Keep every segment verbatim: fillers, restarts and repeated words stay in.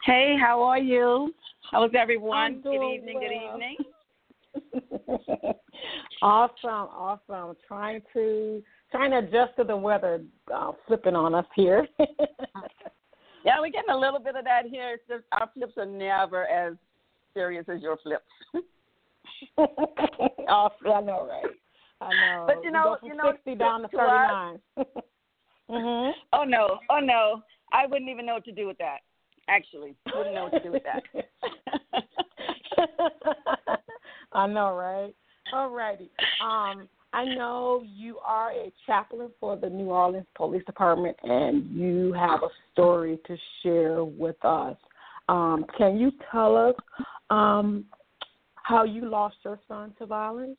Hey, how are you? How's I'm everyone? Good doing evening, good well. evening. Awesome, awesome. Trying to trying to adjust to the weather uh, flipping on us here. Yeah, we're getting a little bit of that here. It's just our flips are never as serious as your flips. Awesome, I know, right? I know. But you We know, go from you know, sixty down to to us, thirty-nine. mhm. oh no, oh no, I wouldn't even know what to do with that. Actually, wouldn't know what to do with that. I know, right? All righty. Um, I know you are a chaplain for the New Orleans Police Department, and you have a story to share with us. Um, can you tell us um, how you lost your son to violence?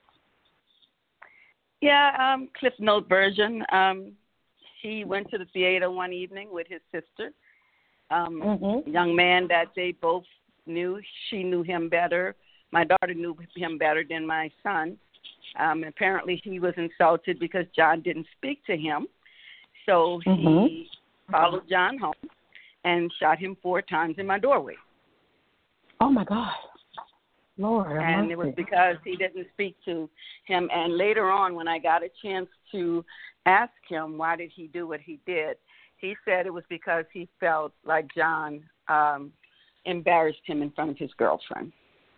Yeah, um, Cliff Note version. Um, he went to the theater one evening with his sister. Um, Mm-hmm. Young man that they both knew. She knew him better. My daughter knew him better than my son. Um, apparently, he was insulted because John didn't speak to him. So he Mm-hmm. followed John home and shot him four times in my doorway. Oh, my God. Lord, have And it was mercy. because he didn't speak to him. And later on, when I got a chance to ask him why did he do what he did, he said it was because he felt like John um, embarrassed him in front of his girlfriend.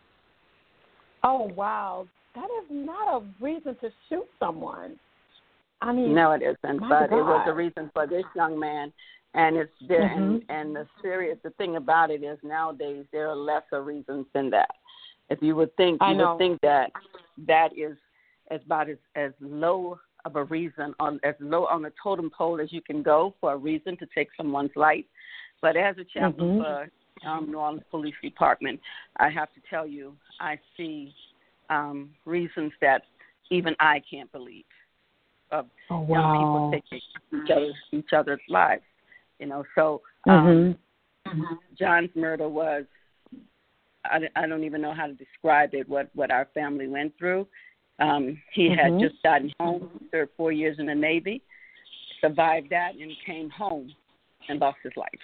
Oh, wow. That is not a reason to shoot someone. I mean, No, it isn't, my but God. it was a reason for this young man. And it's there, Mm-hmm. and, and the serious, the thing about it is nowadays there are lesser reasons than that. If you would think, I you know. would think that that is as about as, as low of a reason, on as low on the totem pole as you can go for a reason to take someone's life. But as a chaplain Mm-hmm. for um, New Orleans Police Department, I have to tell you, I see um, reasons that even I can't believe of Oh, young wow. people taking each other's, each other's lives. You know, so um, Mm-hmm. John's murder was, I, I don't even know how to describe it, what, what our family went through. Um, he Mm-hmm. had just gotten home, served four years in the Navy, survived that, and came home and lost his life.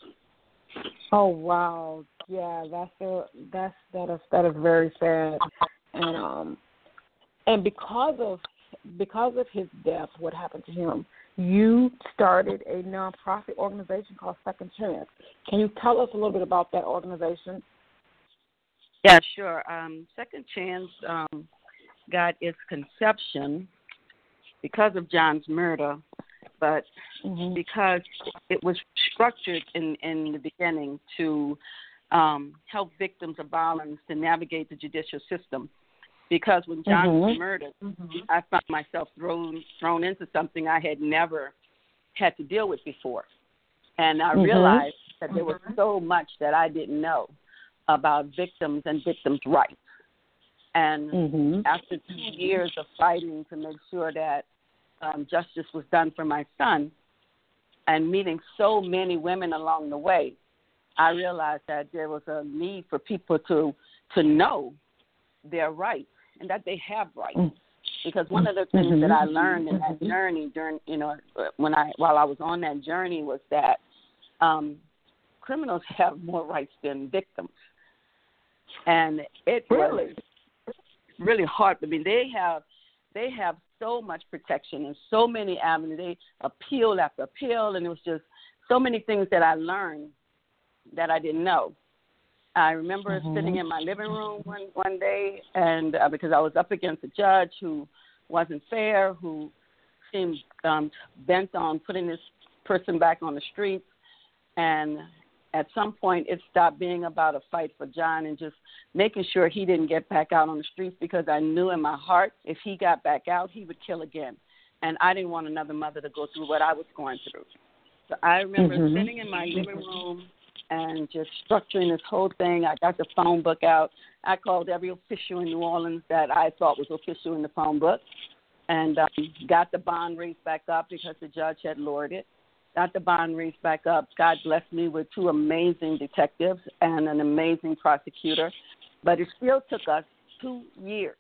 Oh, wow. Yeah, that's a, that's that is that is very sad. And um and because of because of his death, what happened to him, you started a nonprofit organization called Second Chance. Can you tell us a little bit about that organization? Yeah, sure. Um, Second Chance um, got its conception because of John's murder, but Mm-hmm. because it was structured in, in the beginning to um, help victims of violence to navigate the judicial system. Because when John Mm-hmm. was murdered, I found myself thrown thrown into something I had never had to deal with before. And I Mm-hmm. realized that there was so much that I didn't know about victims and victims' rights. And Mm-hmm. after two years of fighting to make sure that um, justice was done for my son and meeting so many women along the way, I realized that there was a need for people to to know their rights and that they have rights. Mm-hmm. Because one of the things Mm-hmm. that I learned in that journey during, you know, when I while I was on that journey was that um, criminals have more rights than victims, and it Really? was really hard. I mean, they have they have so much protection and so many avenues. They appeal after appeal, and it was just so many things that I learned that I didn't know. I remember Mm-hmm. sitting in my living room one one day, and uh, because I was up against a judge who wasn't fair, who seemed um, bent on putting this person back on the streets, and at some point it stopped being about a fight for John and just making sure he didn't get back out on the streets, because I knew in my heart if he got back out, he would kill again, and I didn't want another mother to go through what I was going through. So I remember Mm-hmm. sitting in my living room and just structuring this whole thing. I got the phone book out. I called every official in New Orleans that I thought was official in the phone book, and um, got the bond raised back up because the judge had lowered it. Got the bond raised back up. God blessed me with two amazing detectives and an amazing prosecutor. But it still took us two years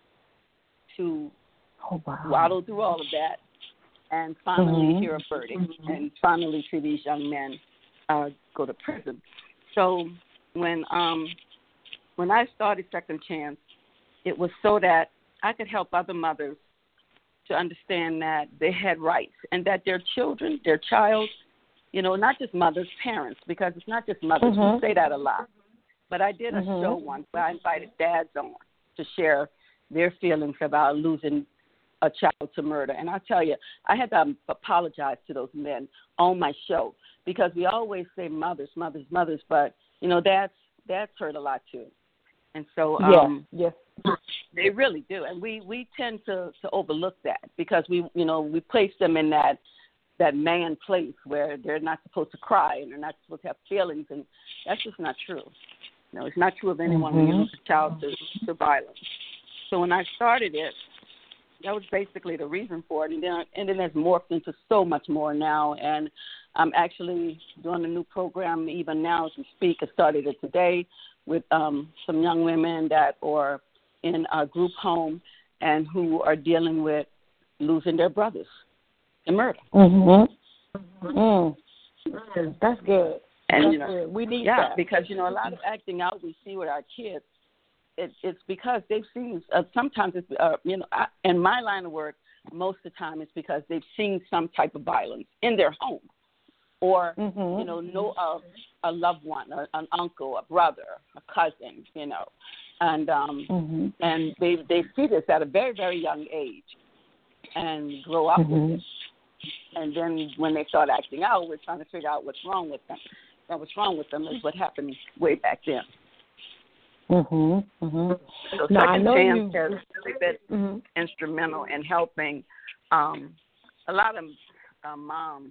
to Oh, wow. waddle through all of that and finally Mm-hmm. hear a verdict and finally see these young men uh, go to prison. So when um, when I started Second Chance, it was so that I could help other mothers to understand that they had rights and that their children, their child, you know, not just mothers, parents, because it's not just mothers. Mm-hmm. We say that a lot. But I did a Mm-hmm. show once where I invited dads on to share their feelings about losing a child to murder. And I tell you, I had to apologize to those men on my show because we always say mothers, mothers, mothers, but, you know, dads, dads hurt a lot too. And so um, yes, yes. they really do. And we, we tend to, to overlook that because we, you know, we place them in that that man place where they're not supposed to cry and they're not supposed to have feelings, and that's just not true. No, it's not true of anyone mm-hmm. when you lose a child to, to violence. So when I started it, that was basically the reason for it, and then and then it's morphed into so much more now. And I'm actually doing a new program even now as we speak. I started it today with um, some young women that are in a group home and who are dealing with losing their brothers in murder. Mm-hmm. Mm. That's good. And That's you know, good. We need yeah, that. because you know a lot of acting out we see with our kids. It, it's because they've seen. Uh, sometimes it's uh, you know, I, in my line of work, most of the time it's because they've seen some type of violence in their home, or mm-hmm. you know, know of a loved one, a, an uncle, a brother, a cousin, you know, and um, mm-hmm. and they they see this at a very very young age, and grow up mm-hmm. with it. And then when they start acting out, we're trying to figure out what's wrong with them. And what's wrong with them is what happened way back then. Mhm. Mhm. So now, Second I know Chance you... has really been mm-hmm. instrumental in helping um, a lot of uh, moms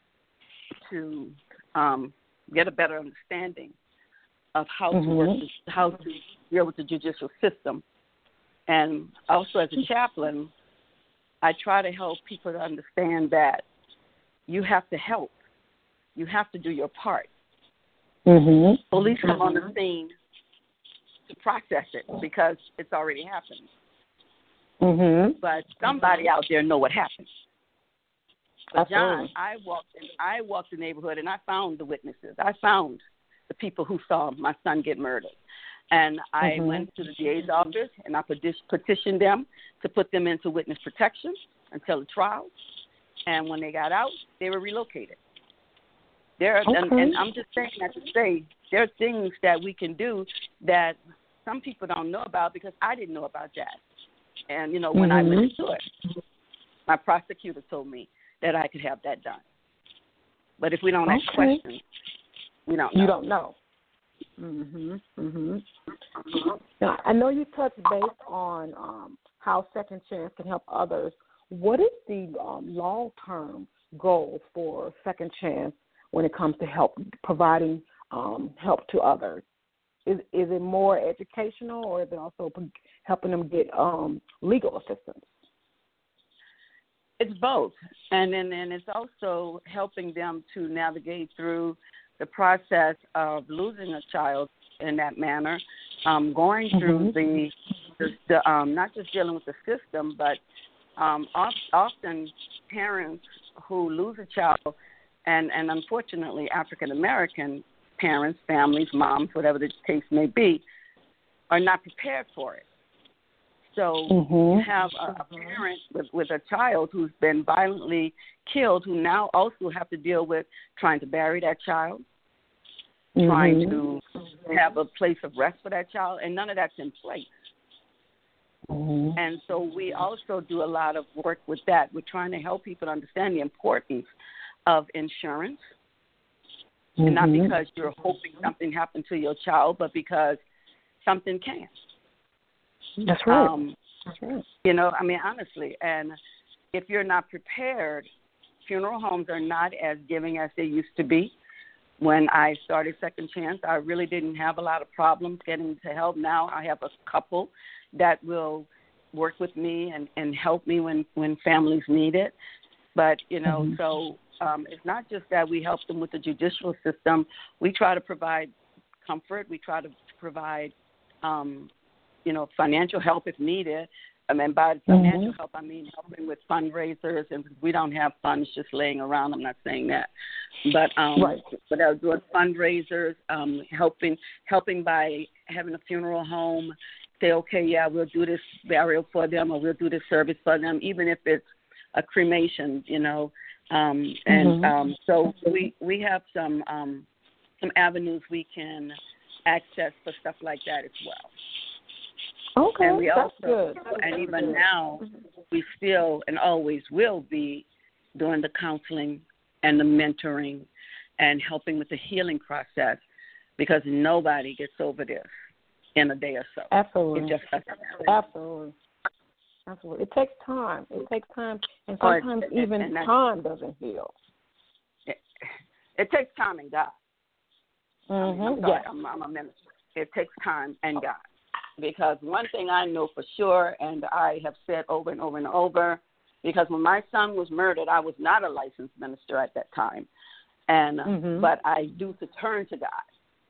to um, get a better understanding of how mm-hmm. to work, the, how to deal with the judicial system. And also as a chaplain, I try to help people to understand that you have to help. You have to do your part. Mm-hmm. Police come on the scene to process it because it's already happened. Mm-hmm. But somebody out there know what happened. But John, Absolutely. I walked in, I walked the neighborhood and I found the witnesses. I found the people who saw my son get murdered. And I mm-hmm. went to the D A's office and I petitioned them to put them into witness protection until the trial. And when they got out, they were relocated. There, okay. and, and I'm just saying that to say there are things that we can do that some people don't know about because I didn't know about that. And, you know, when mm-hmm. I went to it, my prosecutor told me that I could have that done. But if we don't okay. ask questions, we don't know. You don't know. Mhm. Mhm. Now, I know you touched base on um, how Second Chance can help others. What is the um, long-term goal for Second Chance when it comes to help providing um, help to others? Is is it more educational, or is it also helping them get um, legal assistance? It's both, and then and it's also helping them to navigate through the process of losing a child in that manner, um, going through mm-hmm. the, the, the um, not just dealing with the system, but um, often parents who lose a child, and, and unfortunately African-American parents, families, moms, whatever the case may be, are not prepared for it. So mm-hmm. you have a, a parent with, with a child who's been violently killed who now also have to deal with trying to bury that child, mm-hmm. trying to have a place of rest for that child, and none of that's in place. Mm-hmm. And so we also do a lot of work with that. We're trying to help people understand the importance of insurance, mm-hmm. and not because you're hoping something happened to your child, but because something can. That's right. Um, That's right. You know, I mean, honestly, and if you're not prepared, funeral homes are not as giving as they used to be. When I started Second Chance, I really didn't have a lot of problems getting to help. Now I have a couple that will work with me and, and help me when, when families need it. But, you know, mm-hmm. so um, it's not just that we help them with the judicial system. We try to provide comfort. We try to provide um, you know, financial help if needed, I mean, by financial mm-hmm. help, I mean helping with fundraisers, and we don't have funds just laying around. I'm not saying that, but um, right. but I was doing fundraisers, um, helping helping by having a funeral home. Say, okay, yeah, we'll do this burial for them, or we'll do this service for them, even if it's a cremation, you know. Um, and mm-hmm. um, so we we have some um, some avenues we can access for stuff like that as well. Okay, and we that's also, good. And That's even good. now, we still and always will be doing the counseling and the mentoring and helping with the healing process, because nobody gets over this in a day or so. Absolutely. It just doesn't happen. Absolutely. Absolutely. It takes time. It takes time, and Oh, sometimes it- it- even and that- time doesn't heal. It, it takes time and God. I mean, Mm-hmm. I'm, sorry, Yes. I'm, I'm a minister. It takes time and God. Because one thing I know for sure, and I have said over and over and over, because when my son was murdered, I was not a licensed minister at that time. And mm-hmm. But I do to turn to God.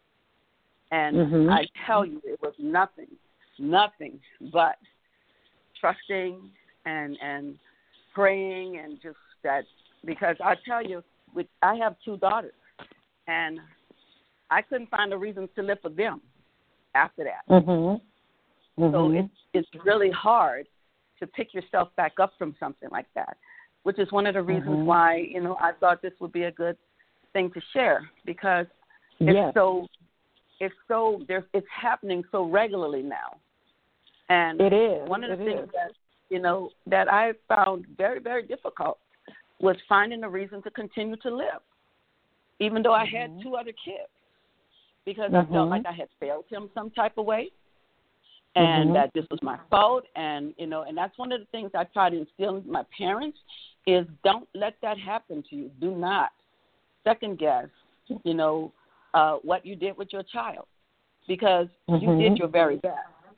And mm-hmm. I tell you, it was nothing, nothing but trusting and and praying, and just that, because I tell you, with, I have two daughters, and I couldn't find a reason to live for them after that. Mm-hmm. Mm-hmm. So it's it's really hard to pick yourself back up from something like that, which is one of the reasons mm-hmm. why, you know, I thought this would be a good thing to share, because it's yes. so it's so there's it's happening so regularly now. And it is. one of the it things is. that, you know, that I found very, very difficult was finding a reason to continue to live, even though I mm-hmm. had two other kids, because mm-hmm. I felt like I had failed him some type of way, and mm-hmm. that this was my fault. And, you know, and that's one of the things I try to instill in my parents is don't let that happen to you. Do not second guess, you know, uh, what you did with your child, because mm-hmm. you did your very best.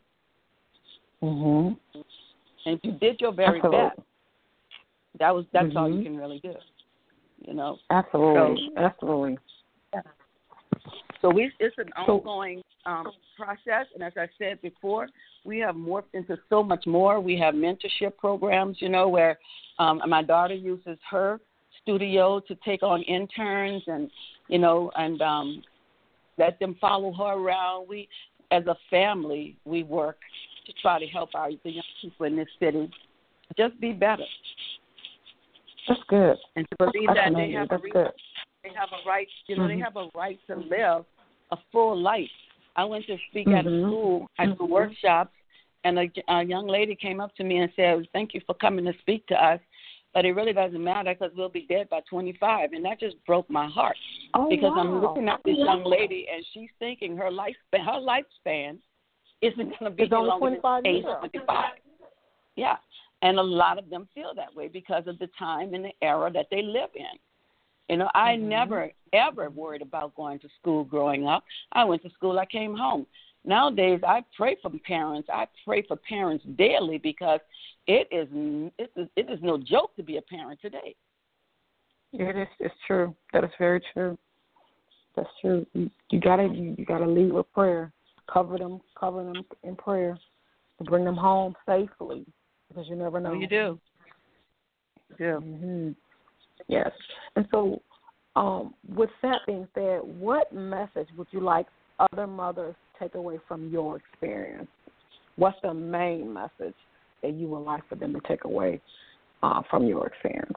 Mm-hmm. And if you did your very Absolutely. best, that was that's mm-hmm. all you can really do, you know. Absolutely. So, Absolutely. So we it's an So, ongoing um, process, and as I said before, we have morphed into so much more. We have mentorship programs, you know, where um, my daughter uses her studio to take on interns, and you know, and um, let them follow her around. We, as a family, we work to try to help our the young people in this city just be better. That's good. And to believe That's that amazing. they have That's a reason, good. they have a right, you know, mm-hmm. they have a right to live a full life. I went to speak mm-hmm. at a school, at mm-hmm. the workshops, and a, a young lady came up to me and said, "Thank you for coming to speak to us, but it really doesn't matter because we'll be dead by twenty-five." And that just broke my heart, oh, because wow. I'm looking at this young lady, and she's thinking her lifespan, her lifespan isn't going to be it's only longer than age years. twenty-five. Yeah, and a lot of them feel that way because of the time and the era that they live in. You know, I mm-hmm. never, ever worried about going to school growing up. I went to school, I came home. Nowadays, I pray for parents. I pray for parents daily, because it is it is, it is no joke to be a parent today. It is. It's true. That is very true. That's true. You, you gotta you, you gotta lead with prayer. Cover them, cover them in prayer to bring them home safely, because you never know. Oh, you do. You do. Mm-hmm. Yes. And so, um, with that being said, what message would you like other mothers to take away from your experience? What's the main message that you would like for them to take away uh, from your experience?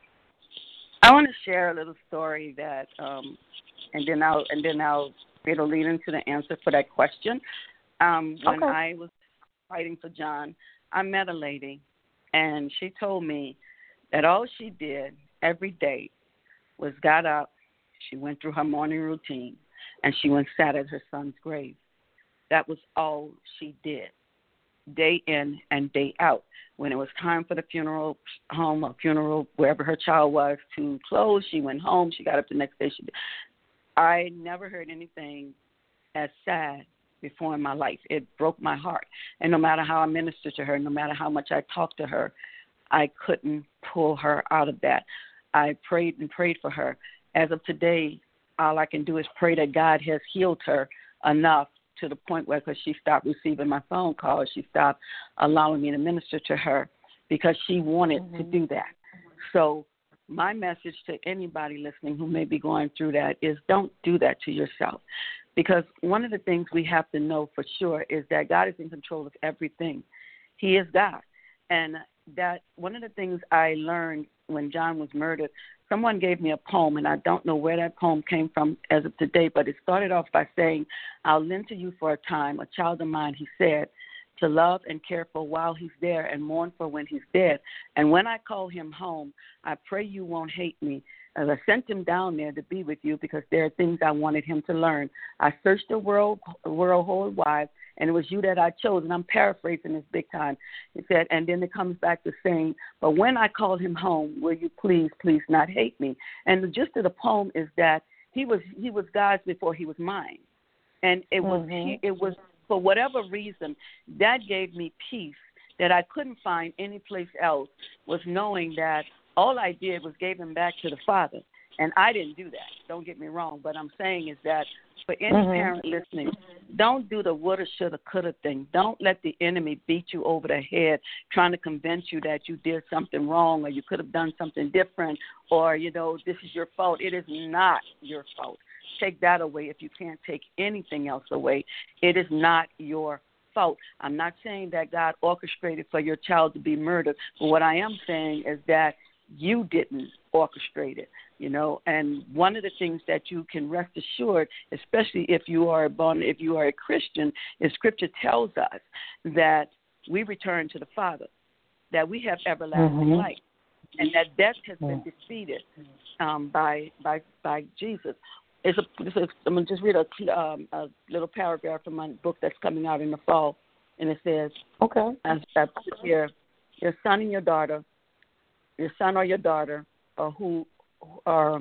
I want to share a little story that, um, and then I'll and then I'll it'll lead into the answer for that question. Um, when okay. I was fighting for John, I met a lady, and she told me that all she did every day was got up, she went through her morning routine, and she went sat at her son's grave. That was all she did, day in and day out. When it was time for the funeral home or funeral, wherever her child was, to close, she went home. She got up the next day. She did. I never heard anything as sad before in my life. It broke my heart. And no matter how I ministered to her, no matter how much I talked to her, I couldn't pull her out of that. I prayed and prayed for her. As of today, all I can do is pray that God has healed her enough to the point where, because she stopped receiving my phone calls, she stopped allowing me to minister to her because she wanted mm-hmm. to do that. So my message to anybody listening who may be going through that is don't do that to yourself. Because one of the things we have to know for sure is that God is in control of everything. He is God. And that one of the things I learned when John was murdered, someone gave me a poem, and I don't know where that poem came from as of today, but it started off by saying, I'll lend to you for a time, a child of mine, he said, to love and care for while he's there and mourn for when he's dead. And when I call him home, I pray you won't hate me. As I sent him down there to be with you because there are things I wanted him to learn. I searched the world, world whole wide, and it was you that I chose. And I'm paraphrasing this big time. He said, and then it comes back to saying, but when I called him home, will you please, please not hate me? And the gist of the poem is that he was he was God's before he was mine. And it was mm-hmm. he, it was for whatever reason, that gave me peace that I couldn't find anyplace else, was knowing that all I did was gave him back to the Father. And I didn't do that. Don't get me wrong. But I'm saying is that for any mm-hmm. parent listening, don't do the woulda, shoulda, coulda thing. Don't let the enemy beat you over the head trying to convince you that you did something wrong or you could have done something different or, you know, this is your fault. It is not your fault. Take that away if you can't take anything else away. It is not your fault. I'm not saying that God orchestrated for your child to be murdered, but what I am saying is that you didn't orchestrate it, you know. And one of the things that you can rest assured, especially if you are born, if you are a Christian, is Scripture tells us that we return to the Father, that we have everlasting mm-hmm. life, and that death has been defeated um, by by by Jesus. It's a, it's a, I'm going to just read a, um, a little paragraph from my book that's coming out in the fall, and it says, "Okay, as I put here, your son and your daughter." Your son or your daughter, or who are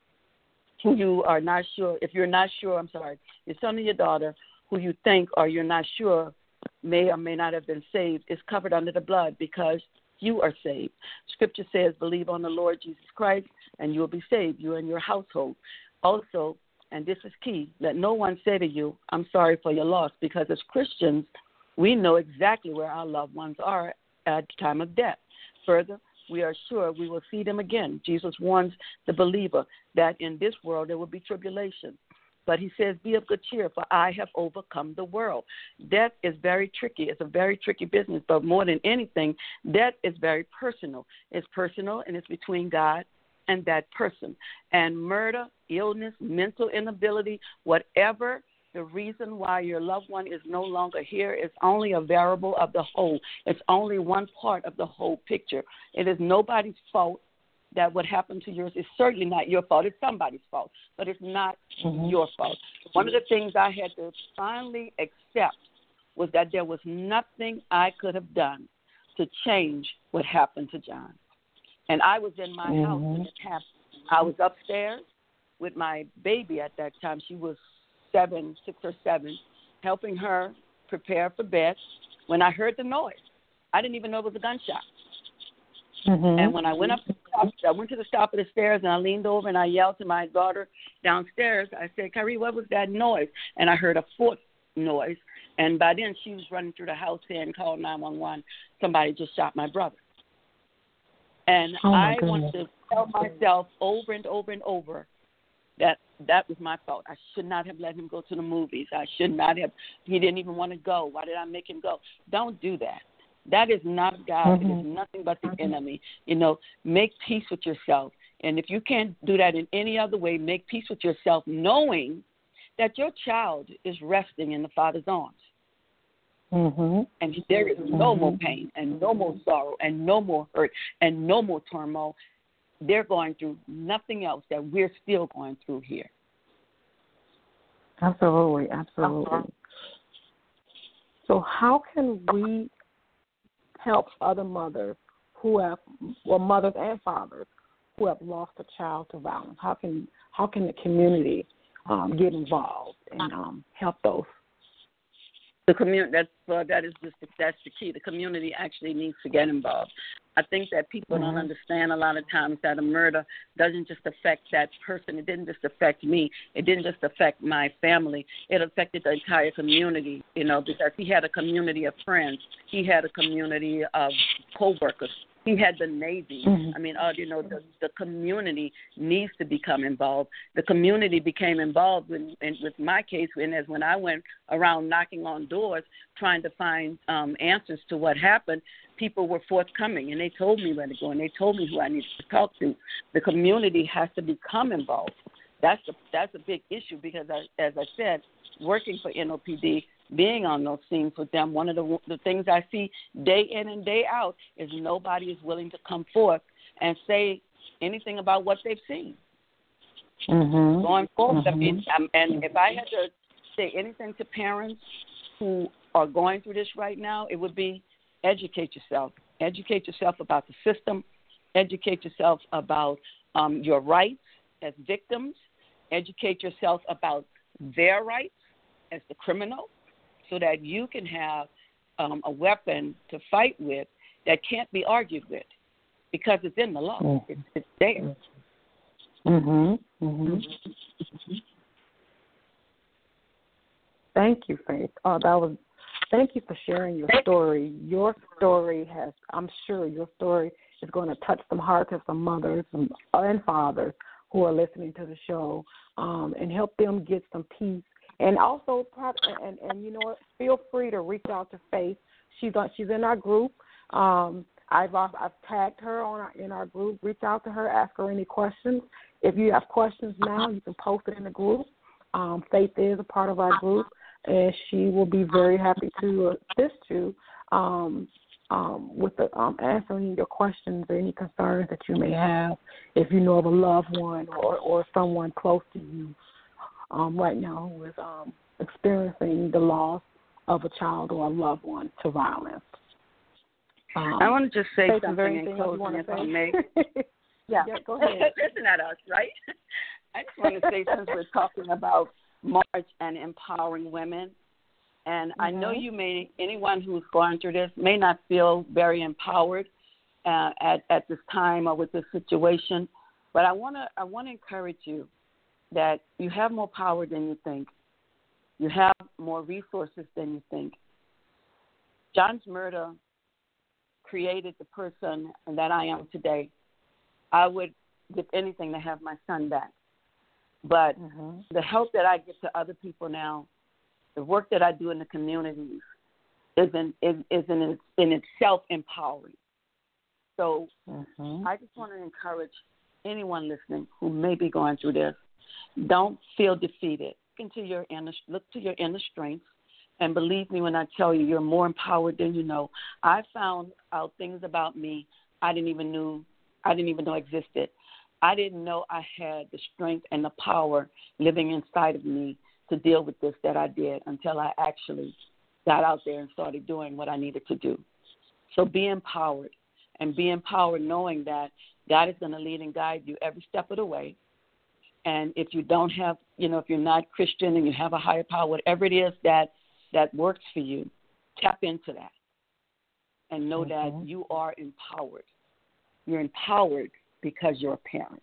who you are not sure. If you're not sure, I'm sorry. Your son or your daughter, who you think or you're not sure may or may not have been saved, is covered under the blood because you are saved. Scripture says, "Believe on the Lord Jesus Christ, and you will be saved, you and your household." Also, and this is key, let no one say to you, "I'm sorry for your loss," because as Christians, we know exactly where our loved ones are at the time of death. Further, we are sure we will see them again. Jesus warns the believer that in this world there will be tribulation. But he says, be of good cheer, for I have overcome the world. Death is very tricky. It's a very tricky business, but more than anything, death is very personal. It's personal, and it's between God and that person. And murder, illness, mental inability, whatever the reason why your loved one is no longer here is only a variable of the whole. It's only one part of the whole picture. It is nobody's fault that what happened to yours. It's certainly not your fault. It's somebody's fault, but it's not mm-hmm. your fault. One of the things I had to finally accept was that there was nothing I could have done to change what happened to John. And I was in my mm-hmm. house when it happened. I was upstairs with my baby at that time. She was seven, six or seven, helping her prepare for bed when I heard the noise. I didn't even know it was a gunshot. Mm-hmm. And when I went up, to the top, I went to the top of the stairs and I leaned over and I yelled to my daughter downstairs. I said, "Kyrie, what was that noise?" And I heard a fourth noise. And by then she was running through the house saying, "Call nine one one. Somebody just shot my brother." And oh I want to tell myself over and over and over that that was my fault. I should not have let him go to the movies. I should not have. He didn't even want to go. Why did I make him go? Don't do that. That is not God. Mm-hmm. It is nothing but the enemy. You know, make peace with yourself. And if you can't do that in any other way, make peace with yourself knowing that your child is resting in the Father's arms. Mm-hmm. And there is no mm-hmm. more pain and no more sorrow and no more hurt and no more turmoil. They're going through nothing else that we're still going through here. Absolutely, absolutely. So how can we help other mothers who have, well, mothers and fathers who have lost a child to violence? How can how can the community um, get involved and um, help those? The community, that's, well, that is just, that's the key. The community actually needs to get involved. I think that people Mm-hmm. don't understand a lot of times that a murder doesn't just affect that person. It didn't just affect me. It didn't just affect my family. It affected the entire community, you know, because he had a community of friends. He had a community of co-workers. He had the Navy. Mm-hmm. I mean, uh, you know, the, the community needs to become involved. The community became involved with, in, with my case, and as when I went around knocking on doors trying to find um, answers to what happened, people were forthcoming, and they told me where to go, and they told me who I needed to talk to. The community has to become involved. That's a, that's a big issue because, I, as I said, working for N O P D, being on those scenes with them, one of the, the things I see day in and day out is nobody is willing to come forth and say anything about what they've seen. Mm-hmm. Going forward, Mm-hmm. I mean, um, and if I had to say anything to parents who are going through this right now, it would be educate yourself. Educate yourself about the system. Educate yourself about um, your rights as victims. Educate yourself about their rights as the criminal, so that you can have um, a weapon to fight with that can't be argued with because it's in the law. Mm-hmm. It's, it's there. Mm-hmm. Mm-hmm. Thank you, Faith. Oh, that was. Thank you for sharing your story. Your story has, I'm sure, your story is going to touch some hearts of some mothers and, and fathers who are listening to the show, um, and help them get some peace. And also, and, and you know what, feel free to reach out to Faith. She's on, she's in our group. Um, I've I've tagged her on our, in our group. Reach out to her, ask her any questions. If you have questions now, you can post it in the group. Um, Faith is a part of our group, and she will be very happy to assist you um, um, with the, um, answering your questions or any concerns that you may have if you know of a loved one or, or someone close to you. Um, right now who is um, experiencing the loss of a child or a loved one to violence. Um, I want to just say something in closing, if I may. yeah. yeah, go ahead. Isn't that us, right? I just want to say, since we're talking about March and empowering women, and mm-hmm. I know you may, anyone who's going through this may not feel very empowered uh, at, at this time or with this situation, but I want to I want to encourage you that you have more power than you think. You have more resources than you think. John's murder created the person that I am today. I would give anything to have my son back. But mm-hmm. the help that I give to other people now, the work that I do in the communities, is in, is, is in, in itself empowering. So mm-hmm. I just want to encourage anyone listening who may be going through this, don't feel defeated. Look into your inner, look to your inner strengths, and believe me when I tell you, you're more empowered than you know. I found out things about me I didn't even knew I didn't even know existed. I didn't know I had the strength and the power living inside of me to deal with this that I did until I actually got out there and started doing what I needed to do. So be empowered, and be empowered knowing that God is going to lead and guide you every step of the way. And if you don't have, you know, if you're not Christian and you have a higher power, whatever it is that, that works for you, tap into that and know mm-hmm. that you are empowered. You're empowered because you're a parent.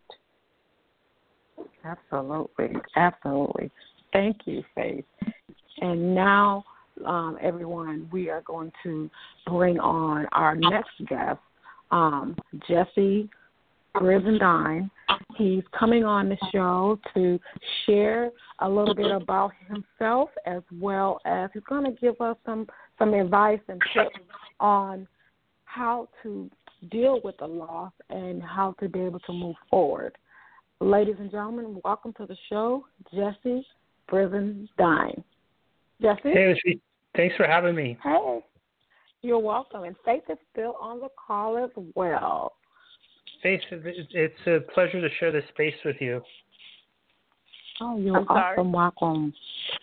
Absolutely. Absolutely. Thank you, Faith. And now, um, everyone, we are going to bring on our next guest, um, Jesse Brizendine. He's coming on the show to share a little bit about himself, as well as he's going to give us some, some advice and tips on how to deal with the loss and how to be able to move forward. Ladies and gentlemen, welcome to the show, Jesse Brizendine. Jesse? Hey, thanks for having me. Hey, you're welcome. And Faith is still on the call as well. Faith, it's a pleasure to share this space with you. Oh, you're I'm awesome. Sorry. Welcome.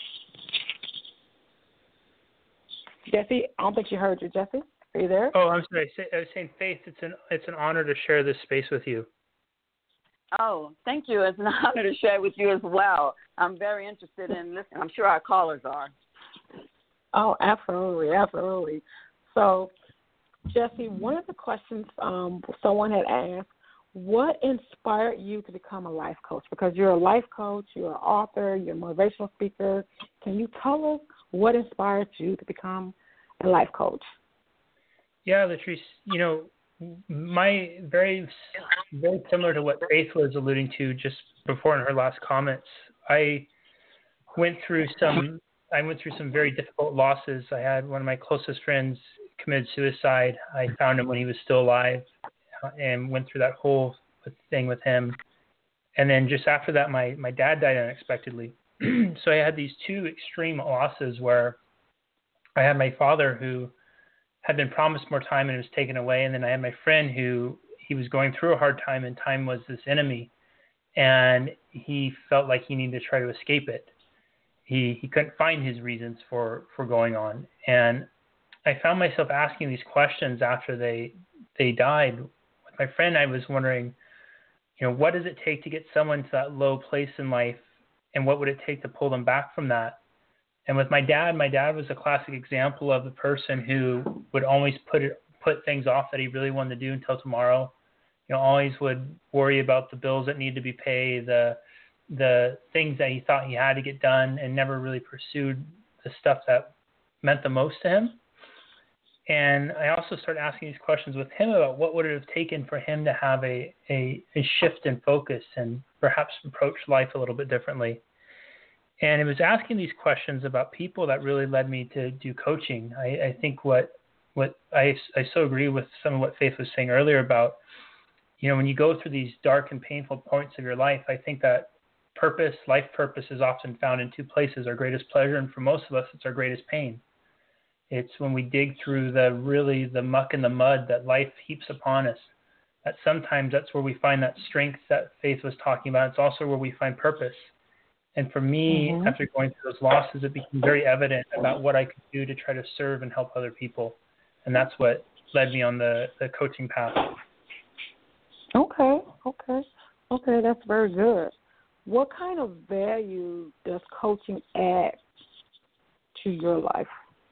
Jesse, I don't think you heard you, Jesse. Are you there? Oh, I'm sorry. I was saying, Faith, it's an it's an honor to share this space with you. Oh, thank you. It's an honor to share with you as well. I'm very interested in listening. I'm sure our callers are. Oh, absolutely, absolutely. So, Jesse, one of the questions um, someone had asked, what inspired you to become a life coach? Because you're a life coach, you're an author, you're a motivational speaker. Can you tell us what inspired you to become a life coach? Yeah, Latrice, you know, my very, very similar to what Faith was alluding to just before in her last comments. I went through some, I went through some very difficult losses. I had one of my closest friends committed suicide. I found him when he was still alive, and went through that whole thing with him. And then just after that, my my dad died unexpectedly. So I had these two extreme losses where I had my father who had been promised more time and was taken away. And then I had my friend who he was going through a hard time, and time was this enemy. And he felt like he needed to try to escape it. He he couldn't find his reasons for, for going on. And I found myself asking these questions after they they died. With my friend, I was wondering, you know, what does it take to get someone to that low place in life, and what would it take to pull them back from that? And with my dad, my dad was a classic example of the person who would always put it, put things off that he really wanted to do until tomorrow. You know, always would worry about the bills that need to be paid, the the things that he thought he had to get done, and never really pursued the stuff that meant the most to him. And I also started asking these questions with him about what would it have taken for him to have a, a, a shift in focus and perhaps approach life a little bit differently. And it was asking these questions about people that really led me to do coaching. I, I think what what I, I so agree with some of what Faith was saying earlier about, you know, when you go through these dark and painful points of your life, I think that purpose, life purpose, is often found in two places: our greatest pleasure, and for most of us, it's our greatest pain. It's when we dig through the really the muck and the mud that life heaps upon us. That sometimes that's where we find that strength that Faith was talking about. It's also where we find purpose. And for me, mm-hmm. after going through those losses, it became very evident about what I could do to try to serve and help other people. And that's what led me on the, the coaching path. Okay, okay, okay, that's very good. What kind of value does coaching add to your life?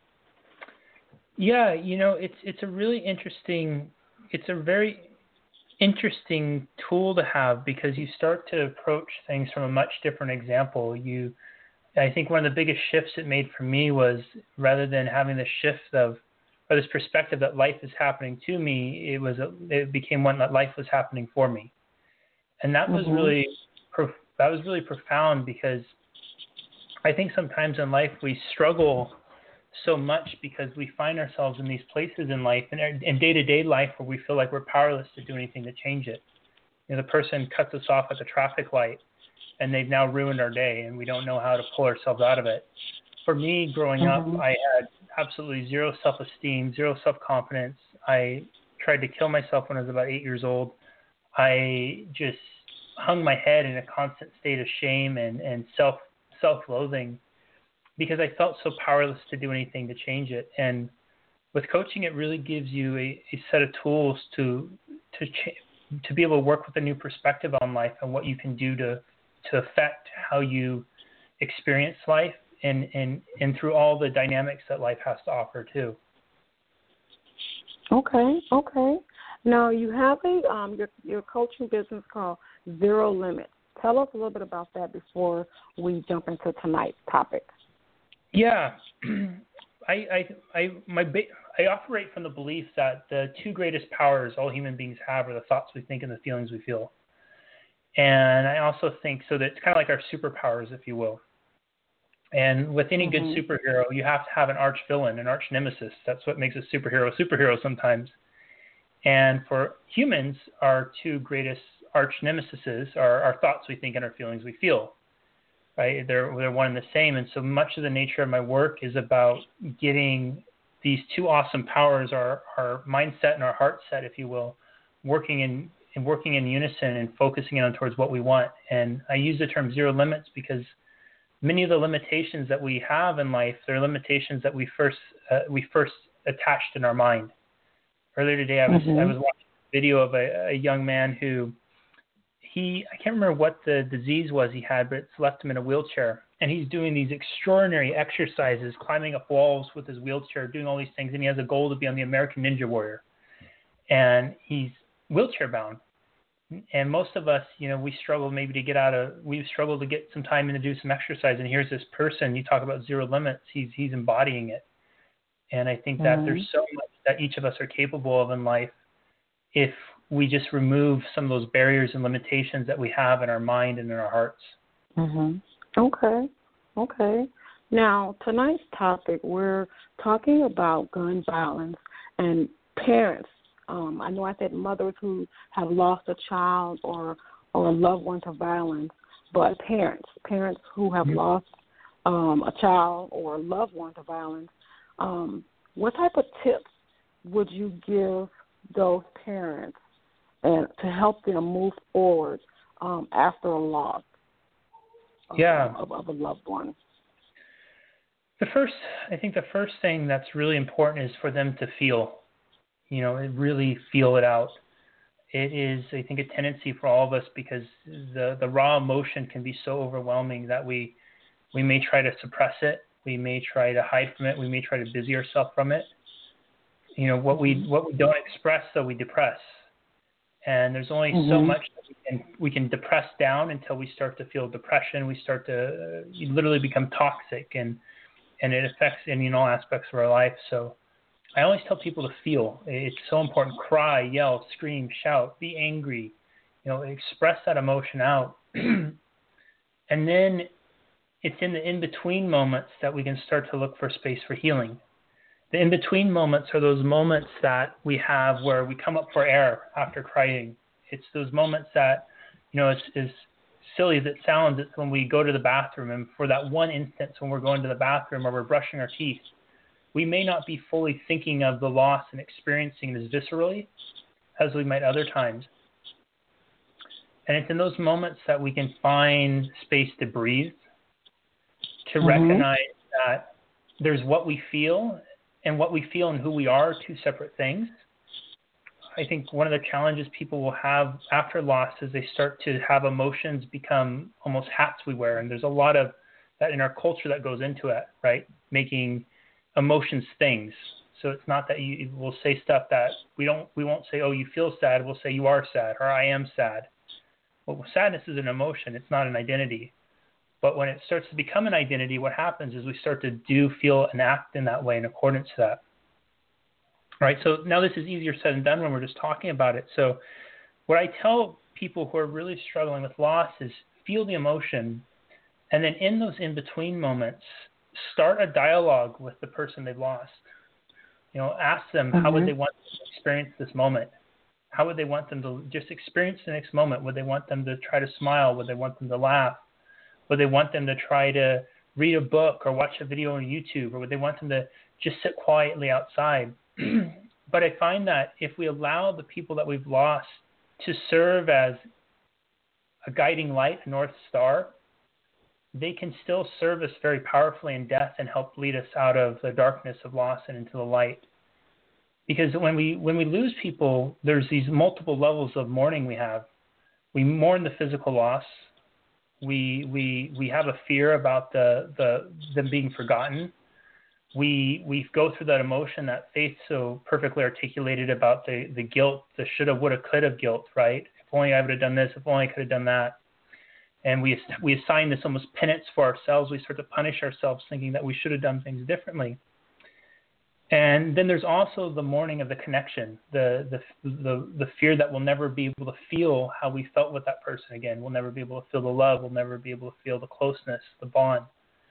Yeah, you know, it's it's a really interesting, it's a very interesting tool to have, because you start to approach things from a much different example. You, I think one of the biggest shifts it made for me was, rather than having the shift of, or this perspective that life is happening to me, it was a, it became one that life was happening for me, and that was mm-hmm. really that was really profound, because I think sometimes in life we struggle so much because we find ourselves in these places in life and in day-to-day life where we feel like we're powerless to do anything to change it. You know, the person cuts us off at the traffic light and they've now ruined our day, and we don't know how to pull ourselves out of it. For me, growing mm-hmm. up, I had absolutely zero self-esteem, zero self-confidence. I tried to kill myself when I was about eight years old. I just hung my head in a constant state of shame and, and self, self-loathing, because I felt so powerless to do anything to change it. And with coaching, it really gives you a, a set of tools to to ch- to be able to work with a new perspective on life and what you can do to to affect how you experience life, and, and, and through all the dynamics that life has to offer too. Okay, okay. Now you have a um your your coaching business called Zero Limits. Tell us a little bit about that before we jump into tonight's topic. Yeah, I, I, I, my, I operate from the belief that the two greatest powers all human beings have are the thoughts we think and the feelings we feel. And I also think so that it's kind of like our superpowers, if you will. And with any mm-hmm. good superhero, you have to have an arch villain, an arch nemesis. That's what makes a superhero a superhero sometimes. And for humans, our two greatest arch nemesises are our thoughts we think and our feelings we feel. Right? They're they're one and the same. And so much of the nature of my work is about getting these two awesome powers, our our mindset and our heart set, if you will, working in, in working in unison and focusing on towards what we want. And I use the term zero limits because many of the limitations that we have in life, they're limitations that we first uh, we first attached in our mind. Earlier today, I was mm-hmm. I was watching a video of a, a young man who. He, I can't remember what the disease was he had, but it's left him in a wheelchair. and he's doing these extraordinary exercises, climbing up walls with his wheelchair, doing all these things, and he has a goal to be on the American Ninja Warrior. And he's wheelchair bound. And most of us, you know, we struggle maybe to get out of, we struggle to get some time in to do some exercise. And here's this person, you talk about zero limits, he's he's embodying it. And I think that mm-hmm. there's so much that each of us are capable of in life if we just remove some of those barriers and limitations that we have in our mind and in our hearts. Mm-hmm. Okay. Okay. Now, tonight's topic, we're talking about gun violence and parents. Um, I know I said mothers who have lost a child or, or a loved one to violence, but parents, parents who have mm-hmm. lost um, a child or a loved one to violence. Um, what type of tips would you give those parents and to help them move forward um, after a loss of, yeah. of, of a loved one? The first, I think the first thing that's really important is for them to feel, you know, really feel it out. It is, I think, a tendency for all of us because the, the raw emotion can be so overwhelming that we we may try to suppress it. We may try to hide from it. We may try to busy ourselves from it. You know, what we what we don't express, though, we depress. And there's only mm-hmm. so much that we can, we can depress down until we start to feel depression. We start to uh, literally become toxic, and and it affects any and all aspects of our life. So I always tell people to feel. It's so important. Cry, yell, scream, shout, be angry. You know, express that emotion out. And then it's in the in-between moments that we can start to look for space for healing. The in-between moments are those moments that we have where we come up for air after crying. It's those moments that, you know, it's as silly as it sounds, it's when we go to the bathroom, and for that one instance when we're going to the bathroom or we're brushing our teeth, we may not be fully thinking of the loss and experiencing it as viscerally as we might other times. And it's in those moments that we can find space to breathe, to mm-hmm. recognize that there's what we feel, and what we feel and who we are are two separate things. I think one of the challenges people will have after loss is they start to have emotions become almost hats we wear. And there's a lot of that in our culture that goes into it, right? Making emotions things. So it's not that you will say stuff that we don't, we won't say, oh, you feel sad. We'll say you are sad, or I am sad. Well, sadness is an emotion. It's not an identity. But when it starts to become an identity, what happens is we start to do, feel, and act in that way in accordance to that. Right? So now this is easier said than done when we're just talking about it. So what I tell people who are really struggling with loss is feel the emotion, and then in those in-between moments, start a dialogue with the person they've lost. You know, ask them mm-hmm. how would they want to experience this moment? How would they want them to just experience the next moment? Would they want them to try to smile? Would they want them to laugh? Would they want them to try to read a book or watch a video on YouTube? Or would they want them to just sit quietly outside? But I find that if we allow the people that we've lost to serve as a guiding light, a North Star, they can still serve us very powerfully in death and help lead us out of the darkness of loss and into the light. Because when we when we lose people, there's these multiple levels of mourning we have. We mourn the physical loss. We we we have a fear about the, the them being forgotten. We we go through that emotion that Faith so perfectly articulated about the, the guilt, the shoulda, woulda, coulda guilt, right? If only I would have done this, if only I could have done that. And we we assign this almost penance for ourselves. We start to punish ourselves thinking that we should have done things differently. And then there's also the mourning of the connection, the, the the the fear that we'll never be able to feel how we felt with that person again. We'll never be able to feel the love. We'll never be able to feel the closeness, the bond.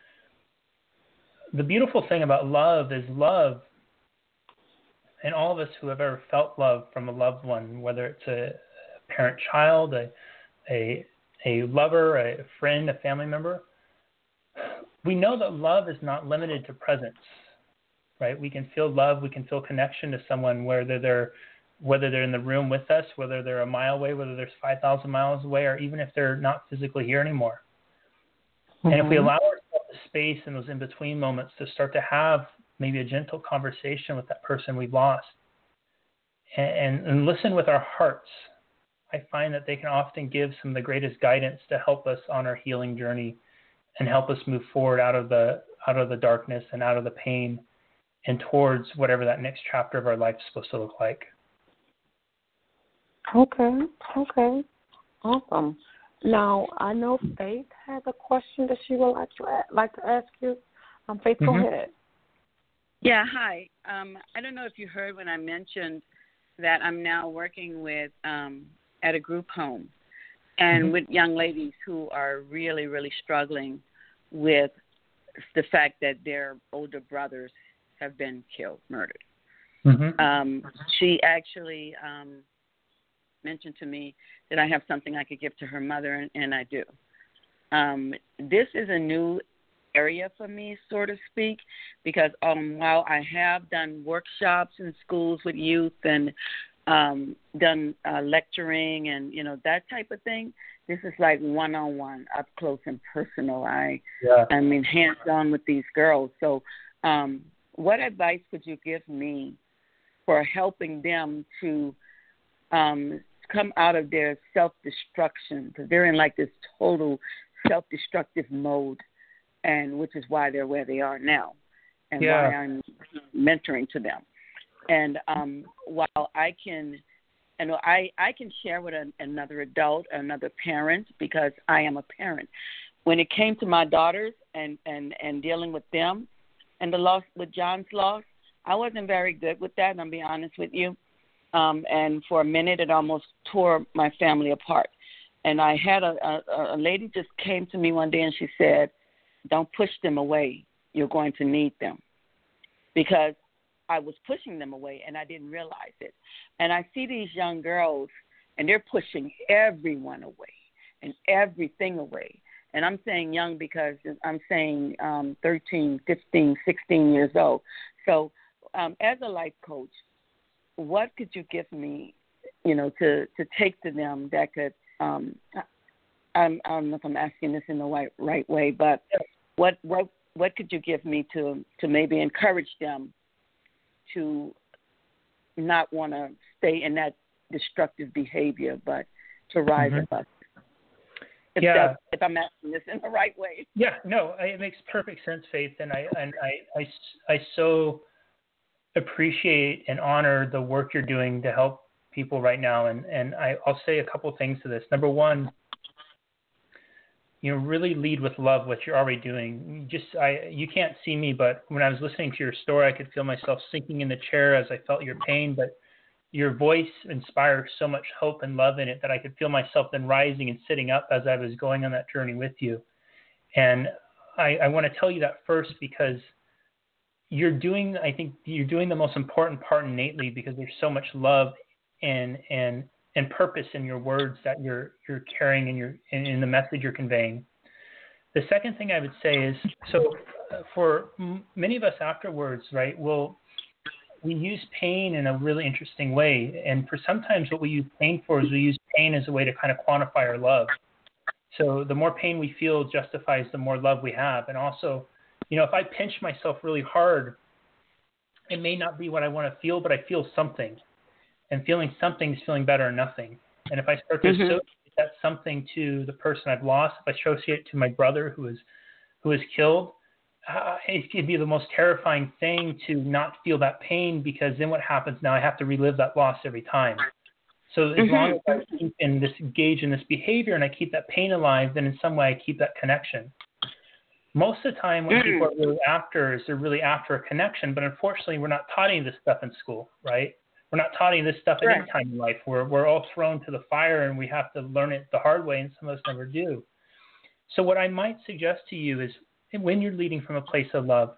The beautiful thing about love is love, and all of us who have ever felt love from a loved one, whether it's a parent-child, a, a, a lover, a friend, a family member, we know that love is not limited to presence. Right? We can feel love, we can feel connection to someone, whether they're whether they're in the room with us, whether they're a mile away, whether they're five thousand miles away, or even if they're not physically here anymore. Mm-hmm. And if we allow ourselves the space in those in-between moments to start to have maybe a gentle conversation with that person we've lost, and, and, and listen with our hearts, I find that they can often give some of the greatest guidance to help us on our healing journey and help us move forward out of the out of the darkness and out of the pain and towards whatever that next chapter of our life is supposed to look like. Okay, okay, awesome. Now, I know Faith has a question that she would like to a- like to ask you. Um, Faith, go Mm-hmm. ahead. Yeah, hi. Um, I don't know if you heard when I mentioned that I'm now working with um, at a group home and Mm-hmm. with young ladies who are really, really struggling with the fact that their older brothers have been killed, murdered. Mm-hmm. Um, she actually um, mentioned to me that I have something I could give to her mother, and, and I do. Um, this is a new area for me, so to speak, because um, while I have done workshops in schools with youth and um, done uh, lecturing and, you know, that type of thing, this is like one-on-one, up close and personal. I, Yeah. I mean, hands-on with these girls. So um, what advice would you give me for helping them to um, come out of their self-destruction? Because they're in like this total self-destructive mode, and which is why they're where they are now, and Yeah. why I'm mentoring to them. And um, while I can, and I, I can share with an, another adult, another parent, because I am a parent. When it came to my daughters and, and, and dealing with them, and the loss with John's loss, I wasn't very good with that, and I'll be honest with you. Um, and for a minute, it almost tore my family apart. And I had a, a, a lady just came to me one day and she said, "Don't push them away. You're going to need them." Because I was pushing them away and I didn't realize it. And I see these young girls and they're pushing everyone away and everything away. And I'm saying young because I'm saying um, thirteen, fifteen, sixteen years old. So um, as a life coach, what could you give me, you know, to, to take to them that could, um, I'm, I don't know if I'm asking this in the right, right way, but what, what, what could you give me to, to maybe encourage them to not want to stay in that destructive behavior, but to rise Mm-hmm. above? If, Yeah. that, if I'm asking this in the right way. Yeah, no, I, it makes perfect sense, Faith, and I and I, I, I so appreciate and honor the work you're doing to help people right now. And, and I, I'll say a couple things to this. Number one, you know, really lead with love what you're already doing. Just I, you can't see me, but when I was listening to your story, I could feel myself sinking in the chair as I felt your pain. But your voice inspired so much hope and love in it that I could feel myself then rising and sitting up as I was going on that journey with you. And I, I want to tell you that first because you're doing, I think you're doing the most important part innately because there's so much love and and and purpose in your words that you're you're carrying in your in, in the message you're conveying. The second thing I would say is, so for m- many of us afterwards, right, we'll we use pain in a really interesting way, and for sometimes what we use pain for is we use pain as a way to kind of quantify our love. So the more pain we feel justifies the more love we have, and also, you know, if I pinch myself really hard, it may not be what I want to feel, but I feel something. And feeling something is feeling better than nothing. And if I start to mm-hmm. associate that something to the person I've lost, if I associate it to my brother who was who was killed, uh, it could be the most terrifying thing to not feel that pain, because then what happens now, I have to relive that loss every time. So as mm-hmm. long as I keep in this engage in this behavior and I keep that pain alive, then in some way I keep that connection. Most of the time what mm-hmm. people are really after is they're really after a connection, but unfortunately we're not taught any of this stuff in school, right? We're not taught any of this stuff at right. any time in life. We're, we're all thrown to the fire and we have to learn it the hard way, and some of us never do. So what I might suggest to you is when you're leading from a place of love,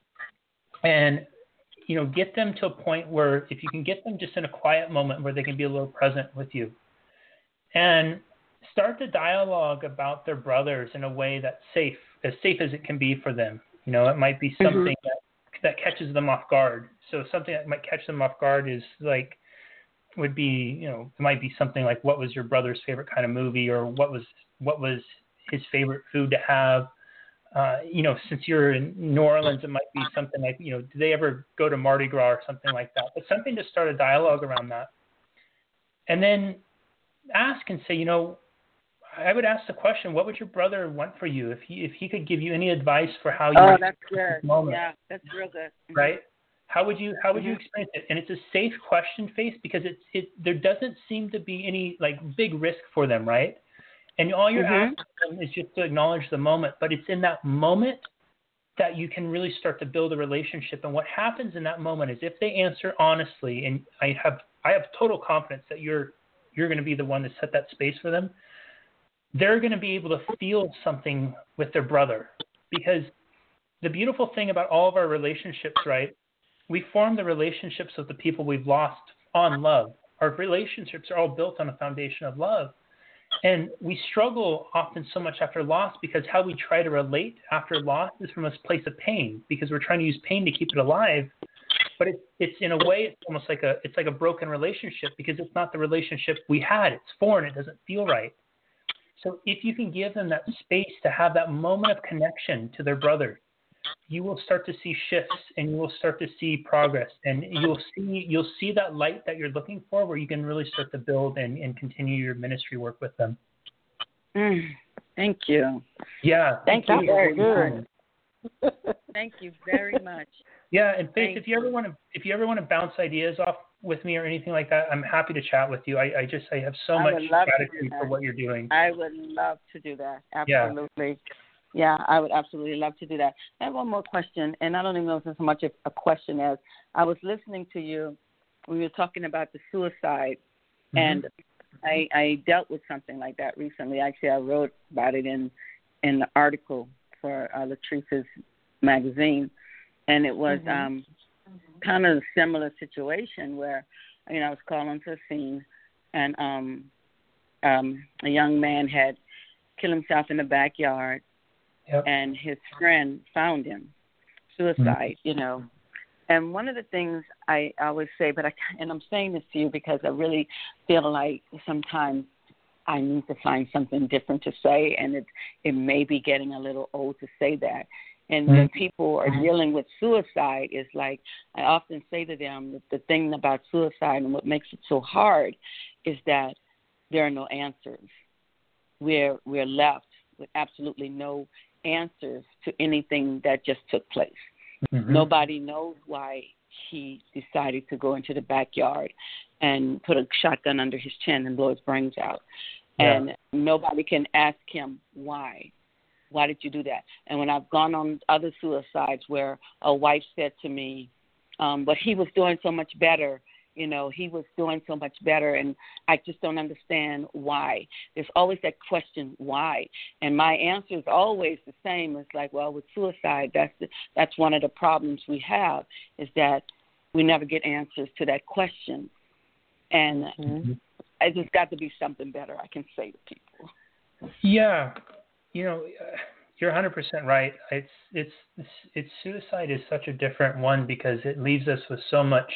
and you know, get them to a point where if you can get them just in a quiet moment where they can be a little present with you, and start the dialogue about their brothers in a way that's safe, as safe as it can be for them. You know, it might be something mm-hmm. that, that catches them off guard. So something that might catch them off guard is like, would be, you know, it might be something like, what was your brother's favorite kind of movie, or what was, what was his favorite food to have? Uh, you know, since you're in New Orleans, it might be something like, you know, do they ever go to Mardi Gras or something like that? But something to start a dialogue around that. And then ask and say, you know, I would ask the question: what would your brother want for you if he if he could give you any advice for how you? Oh, that's good. Moment, yeah, that's real good. Mm-hmm. Right? How would you how would mm-hmm. you experience it? And it's a safe question, Faith, because it's it there doesn't seem to be any like big risk for them, right? And all you're mm-hmm. asking them is just to acknowledge the moment, but it's in that moment that you can really start to build a relationship. And what happens in that moment is if they answer honestly, and I have I have total confidence that you're you're going to be the one to set that space for them. They're going to be able to feel something with their brother, because the beautiful thing about all of our relationships, right? We form the relationships with the people we've lost on love. Our relationships are all built on a foundation of love. And we struggle often so much after loss because how we try to relate after loss is from a place of pain, because we're trying to use pain to keep it alive. But it's, it's in a way, it's almost like a, it's like a broken relationship because it's not the relationship we had. It's foreign. It doesn't feel right. So if you can give them that space to have that moment of connection to their brother, you will start to see shifts and you will start to see progress, and you'll see you'll see that light that you're looking for, where you can really start to build and, and continue your ministry work with them. Mm, thank you. Yeah. Thank you very much. Thank you very much. Yeah, and Faith, Thank if you ever want to if you ever want to bounce ideas off with me or anything like that, I'm happy to chat with you. I, I just I have so I much gratitude for what you're doing. I would love to do that. Absolutely. Yeah. yeah, I would absolutely love to do that. I have one more question, and I don't even know if it's so much a question as I was listening to you when you were talking about the suicide, mm-hmm. and I, I dealt with something like that recently. Actually, I wrote about it in in the article for uh, Latrice's magazine, and it was mm-hmm. um, kind of a similar situation where, you know, I was calling to a scene, and um, um, a young man had killed himself in the backyard, yep. and his friend found him, suicide, mm-hmm. you know. And one of the things I always say, but I and I'm saying this to you because I really feel like sometimes I need to find something different to say, and it it may be getting a little old to say that. And when people are dealing with suicide, it's like I often say to them that the thing about suicide and what makes it so hard is that there are no answers. We're we're left with absolutely no answers to anything that just took place. Mm-hmm. Nobody knows why he decided to go into the backyard and put a shotgun under his chin and blow his brains out. Yeah. And nobody can ask him why. Why did you do that? And when I've gone on other suicides where a wife said to me, um, but he was doing so much better, you know, he was doing so much better, and I just don't understand why. There's always that question, why? And my answer is always the same. It's like, well, with suicide, that's the, that's one of the problems we have, is that we never get answers to that question. And mm-hmm. it's just got to be something better, I can say to people. Yeah. You know, you're one hundred percent right. It's, it's, it's, it's suicide is such a different one because it leaves us with so much.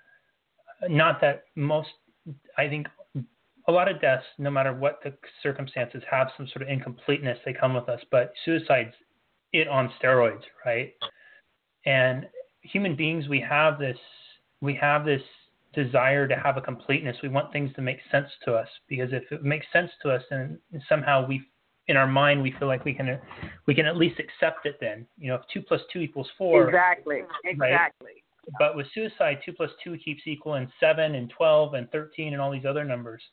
Not that most, I think a lot of deaths, no matter what the circumstances, have some sort of incompleteness. They come with us, but suicide's it on steroids, right? And human beings, we have this, we have this desire to have a completeness. We want things to make sense to us, because if it makes sense to us, then somehow we, in our mind, we feel like we can, we can at least accept it. Then, you know, if two plus two equals four. Exactly. Exactly. Right? But with suicide, two plus two keeps equaling seven and twelve and thirteen and all these other numbers.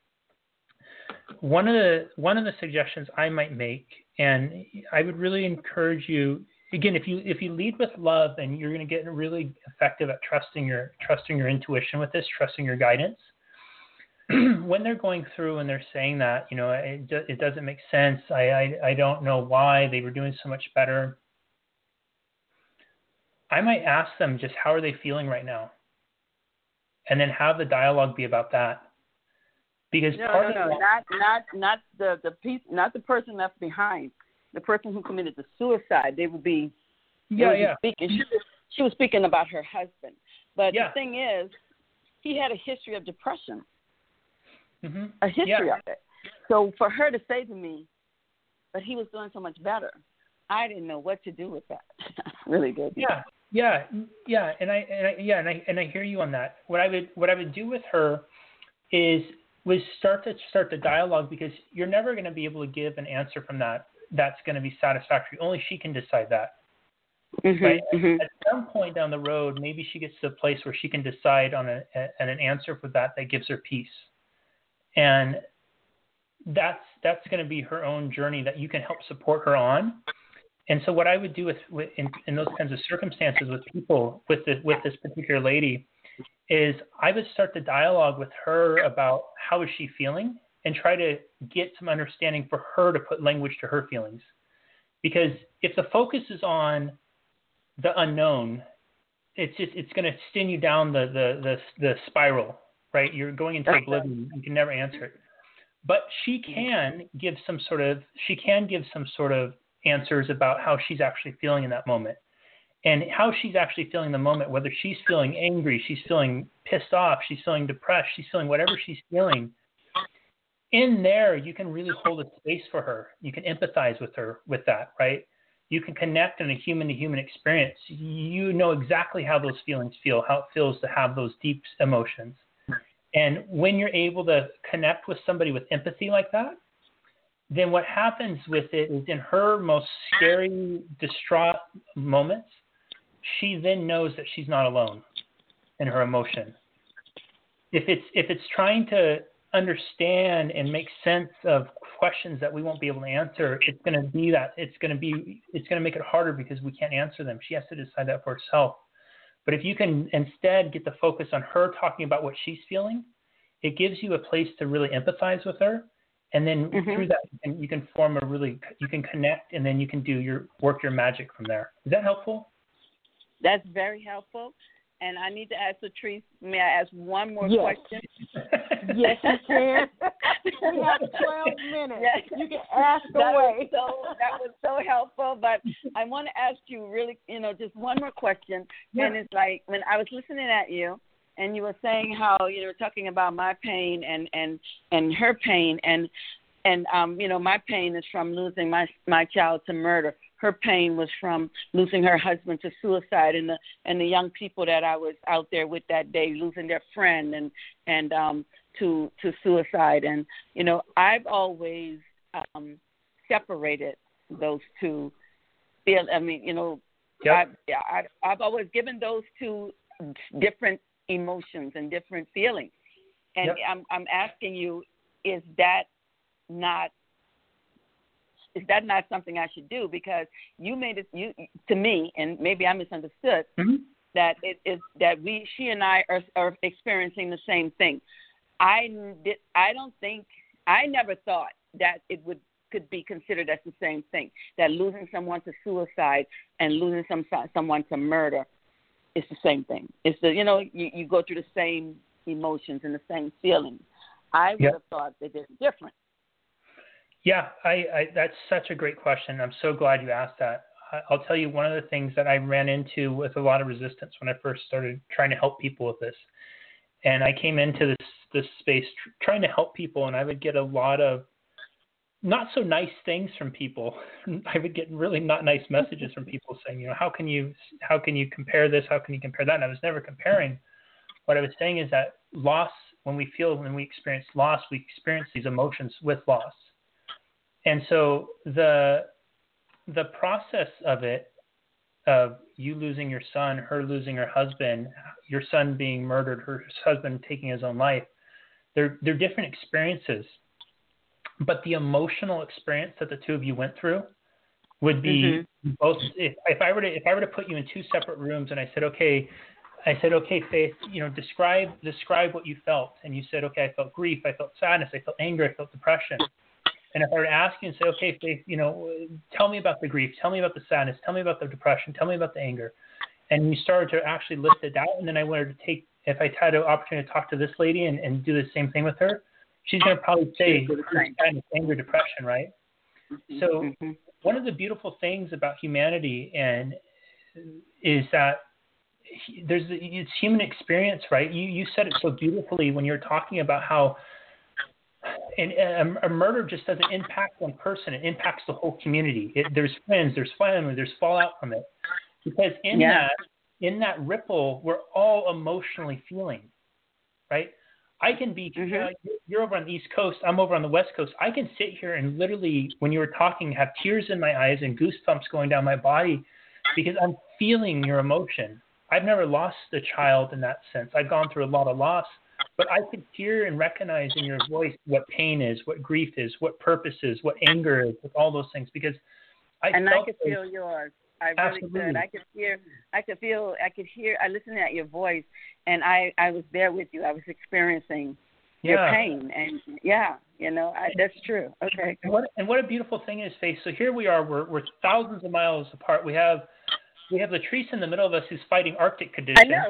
One of the one of the suggestions I might make, and I would really encourage you, again, if you if you lead with love, and you're going to get really effective at trusting your trusting your intuition with this, trusting your guidance. When they're going through and they're saying that, you know, it it doesn't make sense. I I, I don't know why they were doing so much better. I might ask them just how are they feeling right now, and then have the dialogue be about that. Because no, part no, of no, not not not the the piece, not the person left behind, the person who committed the suicide. They would be, yeah, would yeah. Be speaking. She was, she was speaking about her husband, but yeah. the thing is, he had a history of depression, mm-hmm. a history yeah. of it. So for her to say to me, but he was doing so much better, I didn't know what to do with that. Really did. Yeah. Yeah, yeah, and I, and I, yeah, and I, and I hear you on that. What I would, what I would do with her is was start to start the dialogue, because you're never going to be able to give an answer from that that's going to be satisfactory. Only she can decide that. Mm-hmm, right? mm-hmm. At some point down the road, maybe she gets to a place where she can decide on a, a, an answer for that that gives her peace. And that's that's going to be her own journey that you can help support her on. And so what I would do with, with in, in those kinds of circumstances with people, with the, with this particular lady, is I would start the dialogue with her about how is she feeling, and try to get some understanding for her to put language to her feelings. Because if the focus is on the unknown, it's just, it's going to send you down the, the, the, the spiral, right? You're going into oblivion. You can never answer it. But she can give some sort of, she can give some sort of answers about how she's actually feeling in that moment. And how she's actually feeling in the moment, whether she's feeling angry, she's feeling pissed off, she's feeling depressed, she's feeling whatever she's feeling. In there, you can really hold a space for her. You can empathize with her with that, right? You can connect in a human-to-human experience. You know exactly how those feelings feel, how it feels to have those deep emotions. And when you're able to connect with somebody with empathy like that, then what happens with it is, in her most scary, distraught moments, she then knows that she's not alone in her emotion. If it's if it's trying to understand and make sense of questions that we won't be able to answer, it's going to be that it's going to be it's going to make it harder because we can't answer them. She has to decide that for herself. But if you can instead get the focus on her talking about what she's feeling, it gives you a place to really empathize with her. And then mm-hmm. through that, you can, you can form a really, you can connect, and then you can do your work, your magic from there. Is that helpful? That's very helpful. And I need to ask Latrice, may I ask one more yes. question? Yes, you can. We have twelve minutes. Yes. You can ask that away. Was so, that was so helpful. But I want to ask you really, you know, just one more question. Yeah. And it's like, when I was listening at you, and you were saying how you were talking about my pain and, and, and her pain, and and um you know, my pain is from losing my my child to murder. Her pain was from losing her husband to suicide, and the and the young people that I was out there with that day losing their friend and and um to to suicide. And you know, I've always um, separated those two. Feel I mean, you know, yep. I, I I've always given those two different emotions and different feelings. And yep. I'm I'm asking you, is that not is that not something I should do? Because you made it you to me, and maybe I misunderstood, mm-hmm. that it is that we she and I are, are experiencing the same thing. I did I don't think I never thought that it would could be considered as the same thing, that losing someone to suicide and losing some someone to murder. It's the same thing. It's the, you know, you, you go through the same emotions and the same feelings. I would yep. have thought that they're different. Yeah, I, I, that's such a great question. I'm so glad you asked that. I, I'll tell you one of the things that I ran into with a lot of resistance when I first started trying to help people with this. And I came into this, this space tr- trying to help people, and I would get a lot of not so nice things from people. I would get really not nice messages from people saying, you know, how can you, how can you compare this? How can you compare that? And I was never comparing. What I was saying is that loss, when we feel, when we experience loss, we experience these emotions with loss. And so the, the process of it, of you losing your son, her losing her husband, your son being murdered, her husband taking his own life, they're, they're different experiences. But the emotional experience that the two of you went through would be mm-hmm. both. If, if I were to if I were to put you in two separate rooms and I said, okay, I said, okay, Faith, you know, describe describe what you felt, and you said, okay, I felt grief, I felt sadness, I felt anger, I felt depression. And if I were to ask you and say, okay, Faith, you know, tell me about the grief, tell me about the sadness, tell me about the depression, tell me about the anger, and you started to actually list it out, and then I wanted to take, if I had an opportunity to talk to this lady and, and do the same thing with her, she's going to probably say kind of anger, depression, right? Mm-hmm. So mm-hmm. one of the beautiful things about humanity and is that there's it's human experience, right? You you said it so beautifully when you're talking about how and a, a murder just doesn't impact one person; it impacts the whole community. It, there's friends, there's family, there's fallout from it, because in yeah. that in that ripple, we're all emotionally feeling, right? I can be, Mm-hmm. uh, you're over on the East Coast, I'm over on the West Coast. I can sit here and literally, when you were talking, have tears in my eyes and goosebumps going down my body because I'm feeling your emotion. I've never lost a child in that sense. I've gone through a lot of loss, but I could hear and recognize in your voice what pain is, what grief is, what purpose is, what anger is, with all those things because I and felt I could those, feel yours. I really absolutely. could. I could hear. I could feel. I could hear. I listened at your voice, and I, I was there with you. I was experiencing your yeah. pain, and yeah, you know, I, that's true. Okay. And what and what a beautiful thing is, Faith. So here we are. We're we're thousands of miles apart. We have we have Latrice in the middle of us who's fighting Arctic conditions. I know,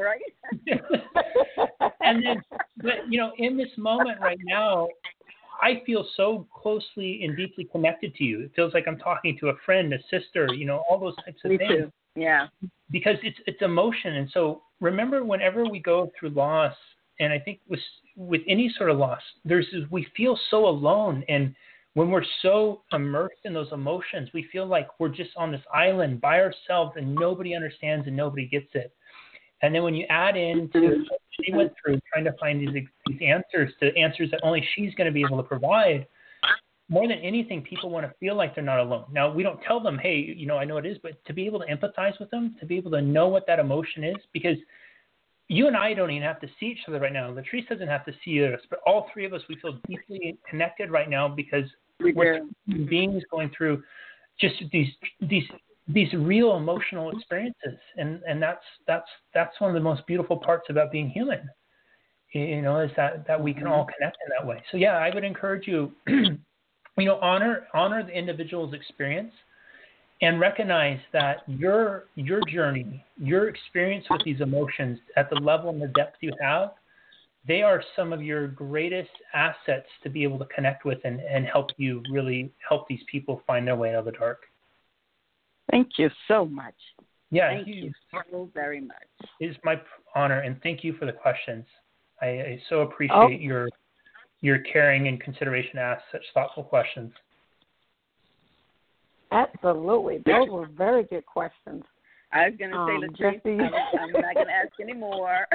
right? And then, but you know, in this moment right now, I feel so closely and deeply connected to you. It feels like I'm talking to a friend, a sister, you know, all those types of Me things. too. Yeah. Because it's it's emotion. And so remember, whenever we go through loss, and I think with with any sort of loss, there's we feel so alone. And when we're so immersed in those emotions, we feel like we're just on this island by ourselves and nobody understands and nobody gets it. And then when you add in to what she went through trying to find these these answers to answers that only she's going to be able to provide, more than anything, people want to feel like they're not alone. Now, we don't tell them, hey, you know, I know it is, but to be able to empathize with them, to be able to know what that emotion is, because you and I don't even have to see each other right now. Latrice doesn't have to see us, but all three of us, we feel deeply connected right now because We we're do. beings going through just these these these real emotional experiences, and and that's that's that's one of the most beautiful parts about being human, you know, is that that we can all connect in that way. So yeah, I would encourage you, you know, honor honor the individual's experience, and recognize that your your journey, your experience with these emotions at the level and the depth you have, they are some of your greatest assets to be able to connect with and, and help you really help these people find their way out of the dark. Thank you so much. Yeah, Thank you, you so very much. It is my honor, and thank you for the questions. I, I so appreciate Oh. your your caring and consideration to ask such thoughtful questions. Absolutely. Those were very good questions. I was going to say, Um, Latrice, Jesse. I'm, I'm not going to ask any more.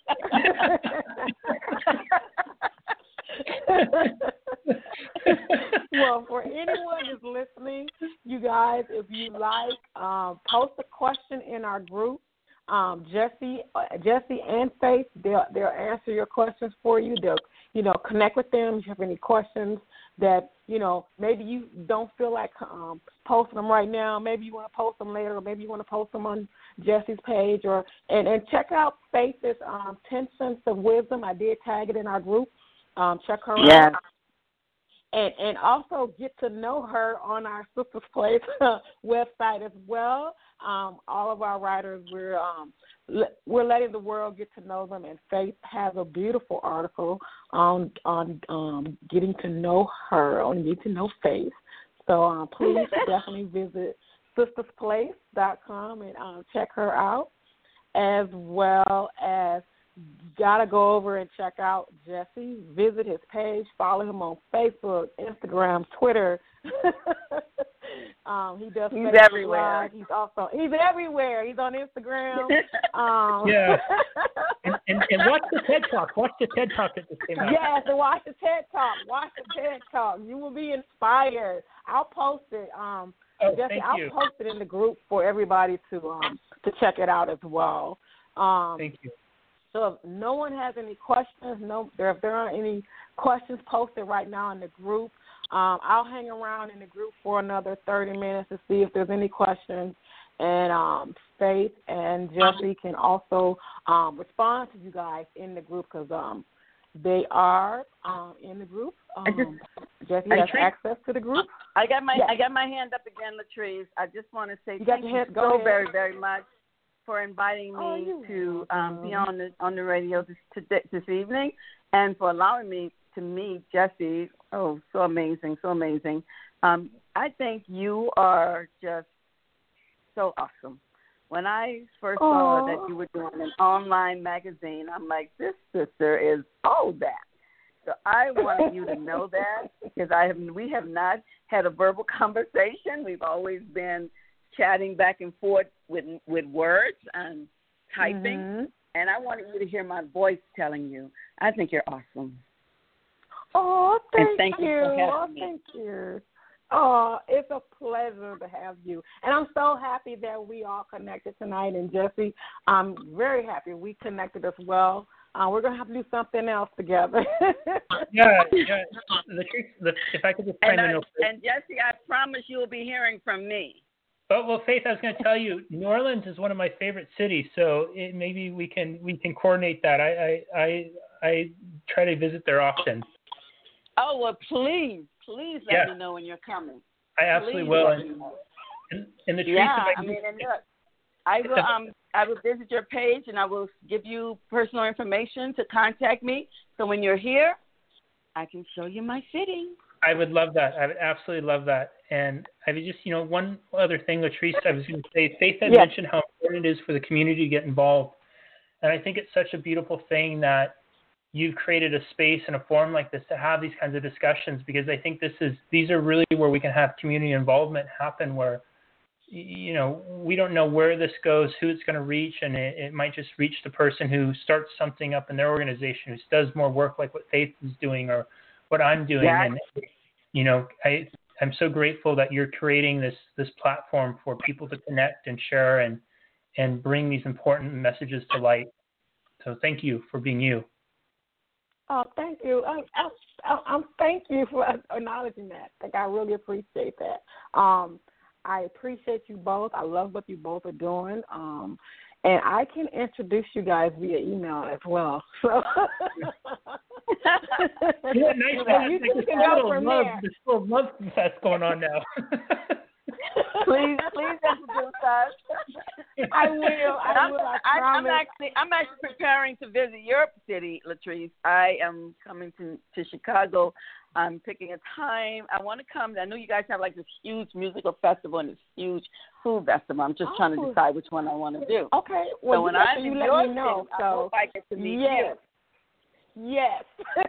Well, for anyone who's listening, you guys, if you like, um, post a question in our group. Um, Jesse, uh, Jesse and Faith, they'll they'll answer your questions for you. They'll you know connect with them if you have any questions that you know maybe you don't feel like um, posting them right now. Maybe you want to post them later, or maybe you want to post them on Jesse's page, or and, and check out Faith's um, ten Cents of Wisdom. I did tag it in our group. Um, check her Yeah. out. And and also get to know her on our Sisters Place website as well. Um, all of our writers, we're um, le- we're letting the world get to know them. And Faith has a beautiful article on on um, getting to know her, on getting to know Faith. So um, please definitely visit sisters place dot com and um, check her out, as well as. Gotta go over and check out Jesse. Visit his page. Follow him on Facebook, Instagram, Twitter. um, he does. He's Facebook everywhere. Live. He's also he's everywhere. He's on Instagram. Um, Yeah. And, and, and watch the TED Talk. Watch the TED Talk that just came out. Yes, and watch the TED Talk. Watch the TED Talk. You will be inspired. I'll post it. Um, Oh, Jesse, thank I'll you. post it in the group for everybody to um to check it out as well. Um, Thank you. So if no one has any questions, no, there, if there aren't any questions posted right now in the group, um, I'll hang around in the group for another thirty minutes to see if there's any questions. And um, Faith and Jesse can also um, respond to you guys in the group because um, they are um, in the group. Um, I just, Jesse I has treat- access to the group. I got my Yes. I got my hand up again, Latrice. I just want to say You got thank your you hand- go so ahead. very, very much for inviting me Oh, you're to um, be welcome. on the on the radio this today, this evening, and for allowing me to meet Jesse. Oh, so amazing, so amazing. Um, I think you are just so awesome. When I first saw Aw. that you were doing an online magazine, I'm like, this sister is all that. So I wanted you to know that because I have we have not had a verbal conversation. We've always been chatting back and forth with with words and typing. Mhm. and I wanted you to hear my voice telling you, I think you're awesome. Oh, thank, and thank you. you for having oh, me. thank you. Oh, it's a pleasure to have you. And I'm so happy that we all connected tonight. And, Jesse, I'm very happy we connected as well. Uh, we're going to have to do something else together. yeah, yeah. The truth, the, if I could just and, find I, a note. And, Jesse, I promise you will be hearing from me. But, well, Faith, I was going to tell you, New Orleans is one of my favorite cities, so it, maybe we can we can coordinate that. I, I I I try to visit there often. Oh, well, please, please let yeah. me know when you're coming. I absolutely please will. And, and, and the truth, yeah, I, I mean, and look, I will um I will visit your page and I will give you personal information to contact me. So when you're here, I can show you my city. I would love that. I would absolutely love that. And I would just, you know, one other thing, Latrice, I was going to say, Faith had yes. mentioned how important it is for the community to get involved. And I think it's such a beautiful thing that you've created a space and a forum like this to have these kinds of discussions, because I think this is, these are really where we can have community involvement happen, where, you know, we don't know where this goes, who it's going to reach, and it, it might just reach the person who starts something up in their organization, who does more work like what Faith is doing or what I'm doing. Yeah. And, you know, I, I'm so grateful that you're creating this this platform for people to connect and share and and bring these important messages to light. So thank you for being you. Oh, thank you. I, I, I, thank you for acknowledging that. Like, I really appreciate that. Um, I appreciate you both. I love what you both are doing. Um, and I can introduce you guys via email as well. So yeah, nice. So you, you can go from love, there. This little love that's going on now. please, please introduce us. I will. I I'm, will. I I, promise. I'm actually, I'm actually preparing to visit your city, Latrice. I am coming to to Chicago. I'm picking a time. I want to come. I know you guys have like this huge musical festival and this huge food festival. I'm just oh. trying to decide which one I want to do. Okay. Well, so when I'm you in let your me know. City, so I hope I get to meet yes. you. Yes.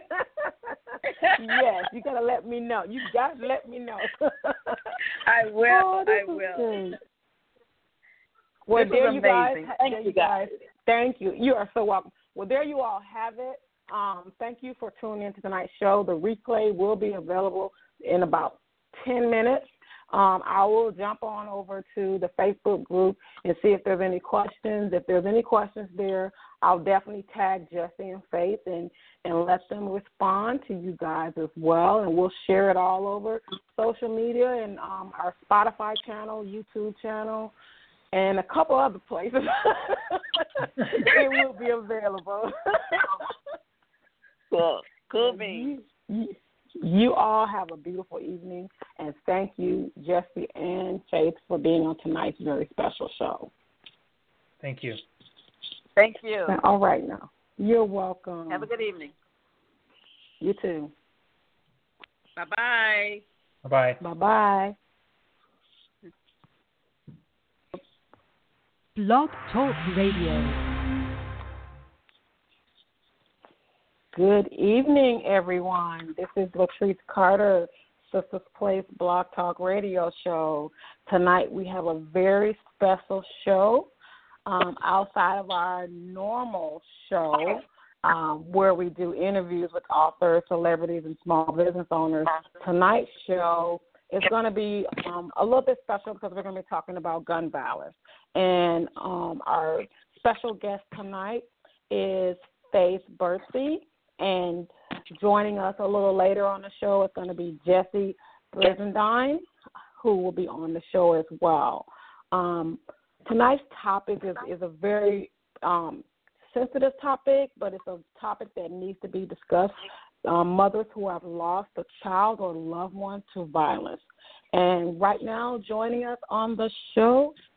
yes. You gotta let me know. You gotta let me know. I will. Oh, I will. Great. Well, this there was you amazing. guys. Thank there you guys. guys. Thank you. You are so welcome. Well, there you all have it. Um, thank you for tuning in to tonight's show. The replay will be available in about ten minutes. Um, I will jump on over to the Facebook group and see if there's any questions. If there's any questions there, I'll definitely tag Jesse and Faith and, and let them respond to you guys as well. And we'll share it all over social media and um, our Spotify channel, YouTube channel, and a couple other places. It will be available. Cool. Cool beans. You, you all have a beautiful evening, and thank you, Jesse and Faith, for being on tonight's very special show. Thank you. Thank you. All right now. You're welcome. Have a good evening. You too. Bye-bye. Bye-bye. Bye-bye. Blog Talk Radio. Good evening, everyone. This is Latrice Carter, Sisters Place Blog Talk Radio Show. Tonight we have a very special show um, outside of our normal show um, where we do interviews with authors, celebrities, and small business owners. Tonight's show is going to be um, a little bit special because we're going to be talking about gun violence. And um, our special guest tonight is Faith Bursey. And joining us a little later on the show is going to be Jesse Brizendine, who will be on the show as well. Um, tonight's topic is, is a very um, sensitive topic, but it's a topic that needs to be discussed. Um, mothers who have lost a child or loved one to violence. And right now, joining us on the show